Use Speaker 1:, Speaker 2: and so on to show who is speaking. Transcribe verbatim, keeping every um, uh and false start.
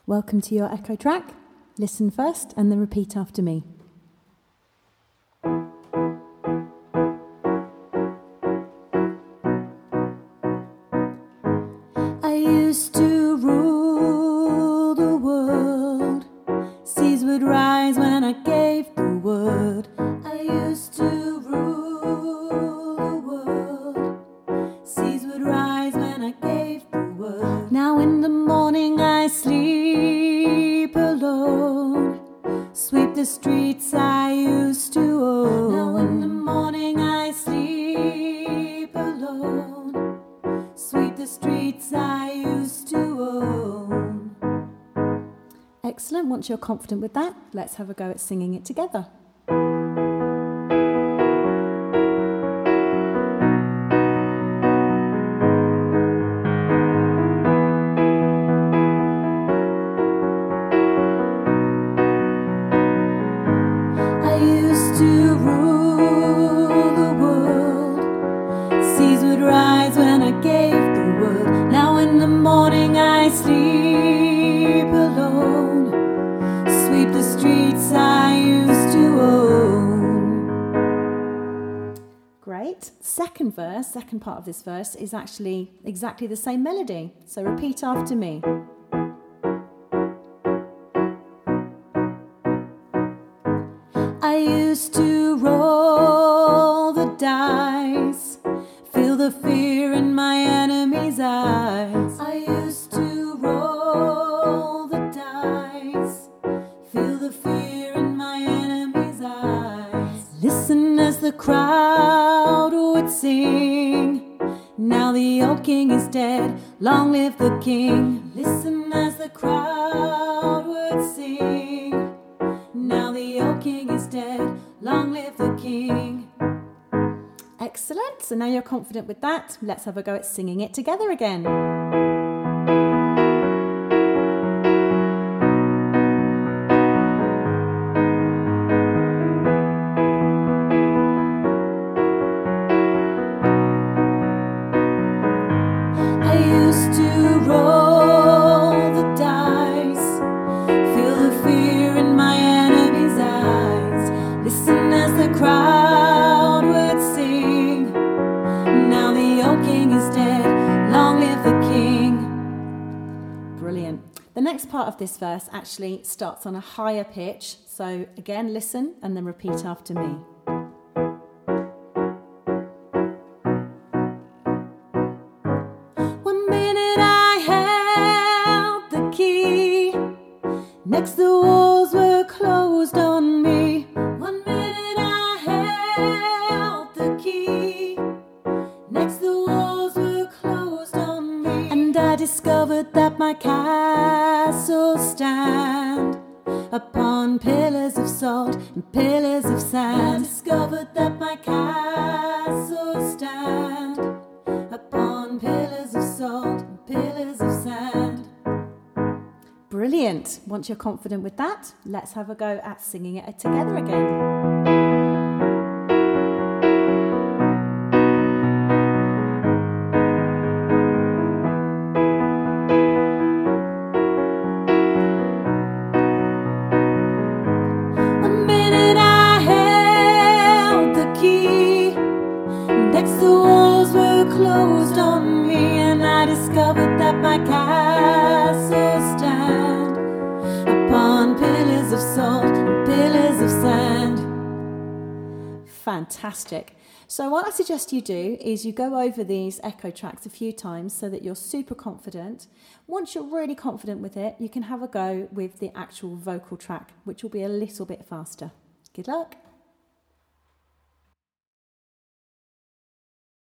Speaker 1: Welcome to your echo track. Listen first and then repeat after me. I used to rule the world. Seas would rise when I gave the word. I used to rule the world. Seas would rise when I gave the word. Now in the morning I sleep alone. Sweep the streets I used to own. Now in the morning I sleep alone. Sweep the streets I used to own. Excellent. Once you're confident with that, let's have a go at singing it together. I used to rule the world. Seas would rise when I gave the word. Now in the morning I sleep alone. Sweep the streets I used to own. Great. Second verse, second part of this verse is actually exactly the same melody. So repeat after me. I used to roll the dice, feel the fear in my enemy's eyes. I used to roll the dice, feel the fear in my enemy's eyes. Listen as the crowd would sing, now the old king is dead, long live the king. Listen as the crowd would sing, now the old king is dead, long live the king. Excellent. So now you're confident with that, let's have a go at singing it together again. I used to roll the dice, feel the fear in my enemy's eyes. Listen as the crowd would sing, now the old king is dead, long live the king. Brilliant. The next part of this verse actually starts on a higher pitch. So again, listen and then repeat after me. One minute I held the key, next the walls were closed on me. One minute I held the key, next the walls were closed on me. And I discovered that my castle stand upon pillars of salt and pillars of sand. I discovered that my castle stand upon pillars of salt and pillars of sand. Brilliant. Once you're confident with that, let's have a go at singing it together again. One minute I held the key, next the walls were closed on me, and I discovered that my castle stand upon pillars of salt and pillars of sand. Fantastic. So what I suggest you do is you go over these echo tracks a few times so that you're super confident. Once you're really confident with it, you can have a go with the actual vocal track, which will be a little bit faster. Good luck.